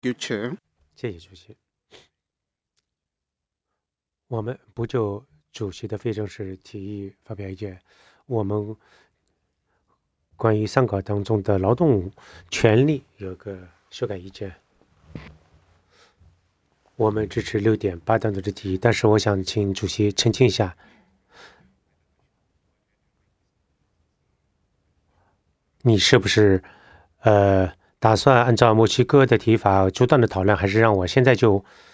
You Chair. 谢谢主席。我们不就主席的非正式提议发表意见，我们关于上稿当中的劳动权利有个修改意见。我们支持6.8当中的提议，但是我想请主席澄清一下，你是不是打算按照墨西哥的提法逐段的讨论，还是让我现在就